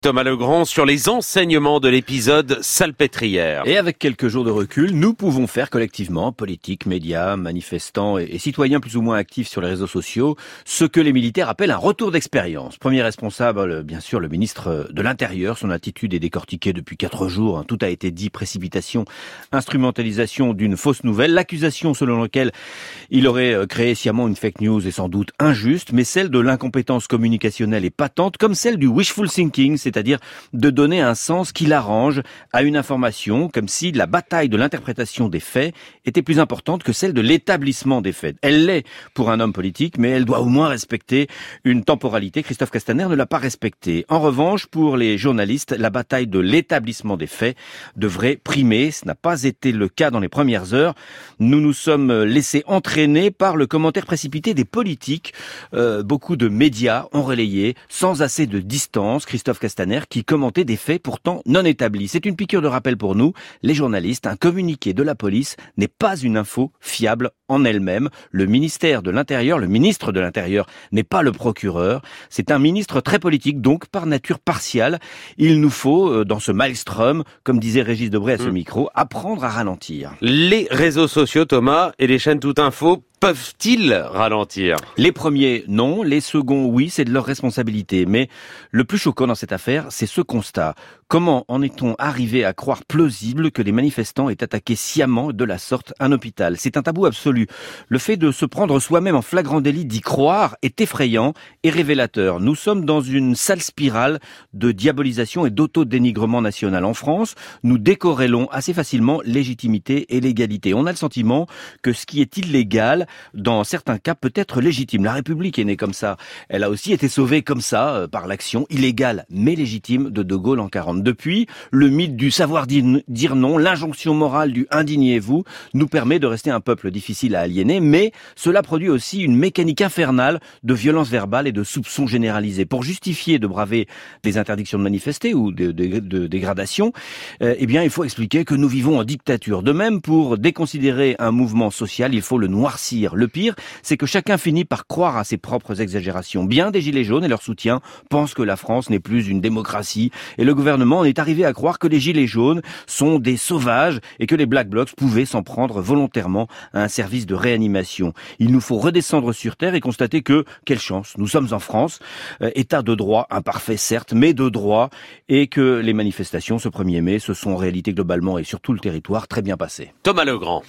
Thomas Legrand sur les enseignements de l'épisode Salpêtrière. Et avec quelques jours de recul, nous pouvons faire collectivement, politiques, médias, manifestants et citoyens plus ou moins actifs sur les réseaux sociaux, ce que les militaires appellent un retour d'expérience. Premier responsable, bien sûr, le ministre de l'Intérieur. Son attitude est décortiquée depuis 4 jours. Tout a été dit, précipitation, instrumentalisation d'une fausse nouvelle. L'accusation selon laquelle il aurait créé sciemment une fake news est sans doute injuste, mais celle de l'incompétence communicationnelle est patente, comme celle du wishful thinking, c'est-à-dire de donner un sens qui l'arrange à une information, comme si la bataille de l'interprétation des faits était plus importante que celle de l'établissement des faits. Elle l'est pour un homme politique, mais elle doit au moins respecter une temporalité. Christophe Castaner ne l'a pas respectée. En revanche, pour les journalistes, la bataille de l'établissement des faits devrait primer. Ce n'a pas été le cas dans les premières heures. Nous nous sommes laissés entraîner par le commentaire précipité des politiques. Beaucoup de médias ont relayé, sans assez de distance, Christophe Castaner qui commentait des faits pourtant non établis. C'est une piqûre de rappel pour nous, les journalistes. Un communiqué de la police n'est pas une info fiable en elle-même. Le ministère de l'Intérieur, le ministre de l'Intérieur n'est pas le procureur. C'est un ministre très politique, donc par nature partiale. Il nous faut, dans ce maelstrom, comme disait Régis Debray à ce micro, apprendre à ralentir. Les réseaux sociaux, Thomas, et les chaînes Tout Info peuvent-ils ralentir? Les premiers, non. Les seconds, oui, c'est de leur responsabilité. Mais le plus choquant dans cette affaire, c'est ce constat. Comment en est-on arrivé à croire plausible que les manifestants aient attaqué sciemment de la sorte un hôpital? C'est un tabou absolu. Le fait de se prendre soi-même en flagrant délit d'y croire est effrayant et révélateur. Nous sommes dans une sale spirale de diabolisation et d'autodénigrement national. En France, nous décorrélons assez facilement légitimité et légalité. On a le sentiment que ce qui est illégal, dans certains cas, peut être légitime. La République est née comme ça. Elle a aussi été sauvée comme ça, par l'action illégale mais légitime de De Gaulle en 40. Depuis, le mythe du savoir dire non, l'injonction morale du indignez-vous, nous permet de rester un peuple difficile à aliéner, mais cela produit aussi une mécanique infernale de violence verbale et de soupçons généralisés. Pour justifier de braver des interdictions de manifester ou de dégradation, eh bien, il faut expliquer que nous vivons en dictature. De même, pour déconsidérer un mouvement social, il faut le noircir. Le pire, c'est que chacun finit par croire à ses propres exagérations. Bien des gilets jaunes et leurs soutiens pensent que la France n'est plus une démocratie, et le gouvernement en est arrivé à croire que les gilets jaunes sont des sauvages et que les Black Blocs pouvaient s'en prendre volontairement à un service de réanimation. Il nous faut redescendre sur terre et constater que, quelle chance, nous sommes en France, état de droit imparfait certes, mais de droit, et que les manifestations ce 1er mai se sont en réalité globalement et sur tout le territoire très bien passées. Thomas Legrand.